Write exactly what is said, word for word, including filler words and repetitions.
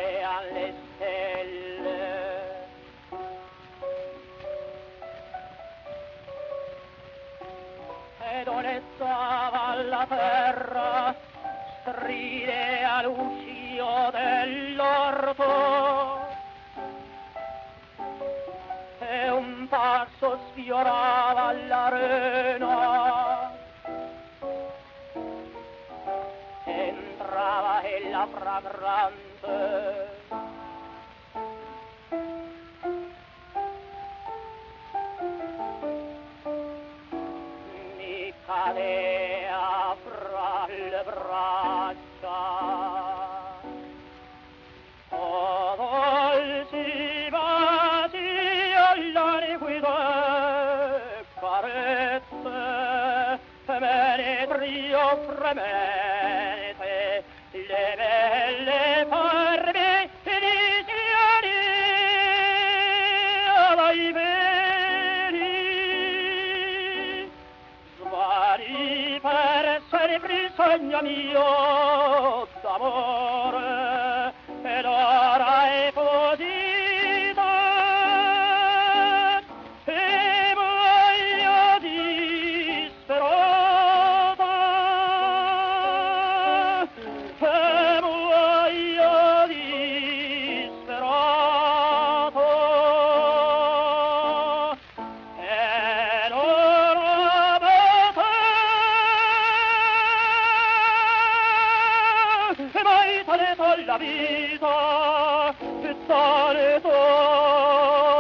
cadean le stelle. Ed onestava la terra stride all'uscio dell'orto, e un passo sfiorava l'arena, entrava ella fragrante. Mi cadea fra le braccia, o dolci baci alla liquide carezze, menetrio fremente le belle forme iniziali ai veli, svari per sempre sogno mio d'amore, ed ora è posita e voglio disperata, e voglio disperato, ed ora e mai tale la vita, e tale